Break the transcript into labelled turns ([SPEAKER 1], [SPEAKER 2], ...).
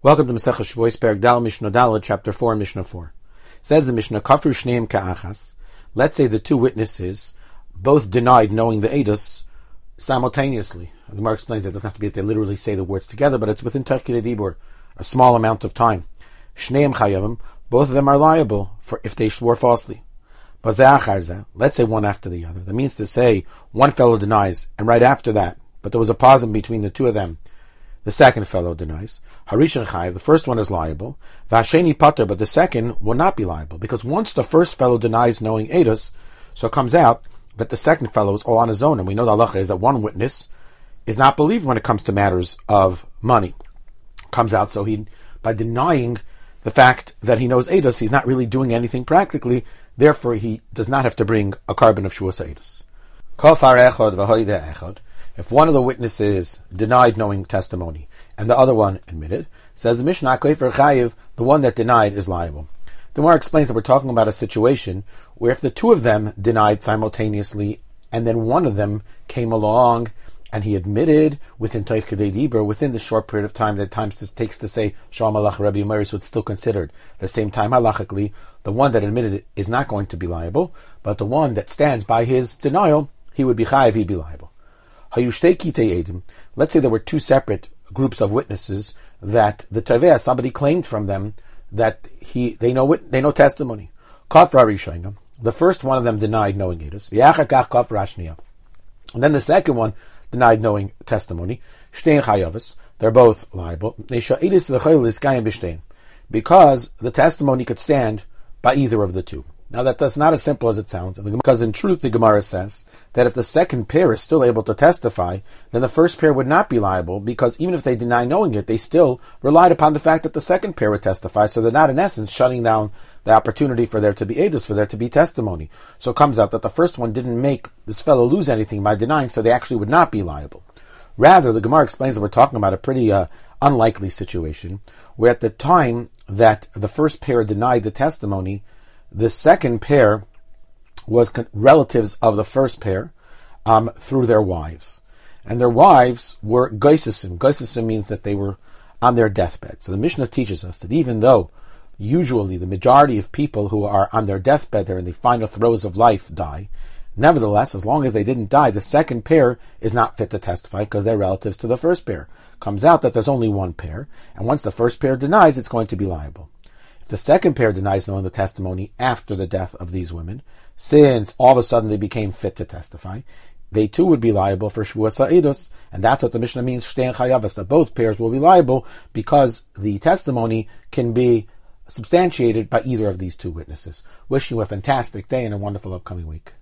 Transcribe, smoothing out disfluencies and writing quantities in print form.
[SPEAKER 1] Welcome to Masechah Shavuos, Perek Dal, Mishnah Daled, Chapter 4, Mishnah 4. It says the Mishnah, Kafru Shneim Ka'achas. Let's say the two witnesses both denied knowing the Eidos simultaneously. The Gemara explains that it doesn't have to be that they literally say the words together, but it's within Tachkid Dibur, a small amount of time. Shneim Chayavim, both of them are liable for if they swore falsely. Let's say one after the other. That means to say one fellow denies, and right after that, but there was a pause in between the two of them, the second fellow denies. Harishon Chayav, the first one is liable. Vasheni Pater, but the second will not be liable. Because once the first fellow denies knowing Eidos, so it comes out that the second fellow is all on his own. And we know the halacha is that one witness is not believed when it comes to matters of money. Comes out, so he, by denying the fact that he knows Eidos, he's not really doing anything practically. Therefore, he does not have to bring a carbon of Shuas Eidos. Kafar echad v'hoide echad. If one of the witnesses denied knowing testimony and the other one admitted, says the Mishnah, Kofer Chayiv, the one that denied is liable. The Gemara explains that we're talking about a situation where if the two of them denied simultaneously and then one of them came along and he admitted within Teichidei Dibur, within the short period of time that it takes to say Shalom Alach Rabbi Umari, so it's still considered the same time halachically, the one that admitted it is not going to be liable, but the one that stands by his denial, he would be chayiv, he'd be liable. Let's say there were two separate groups of witnesses that the Taveh, somebody claimed from them that they know testimony. The first one of them denied knowing Eidos. And then the second one denied knowing testimony. They're both liable. Because the testimony could stand by either of the two. Now that's not as simple as it sounds, because in truth the Gemara says that if the second pair is still able to testify, then the first pair would not be liable, because even if they deny knowing it, they still relied upon the fact that the second pair would testify, so they're not in essence shutting down the opportunity for there to be edus, for there to be testimony. So it comes out that the first one didn't make this fellow lose anything by denying, so they actually would not be liable. Rather, the Gemara explains that we're talking about a pretty unlikely situation, where at the time that the first pair denied the testimony, the second pair was relatives of the first pair through their wives. And their wives were Geisesim. Geisesim means that they were on their deathbed. So the Mishnah teaches us that even though usually the majority of people who are on their deathbed, they're in the final throes of life, die, nevertheless, as long as they didn't die, the second pair is not fit to testify because they're relatives to the first pair. Comes out that there's only one pair, and once the first pair denies, it's going to be liable. If the second pair denies knowing the testimony after the death of these women, since all of a sudden they became fit to testify, they too would be liable for Shavuos Eidos, and that's what the Mishnah means, Shtein Chayavas, that both pairs will be liable because the testimony can be substantiated by either of these two wishing you a fantastic day and a wonderful upcoming week.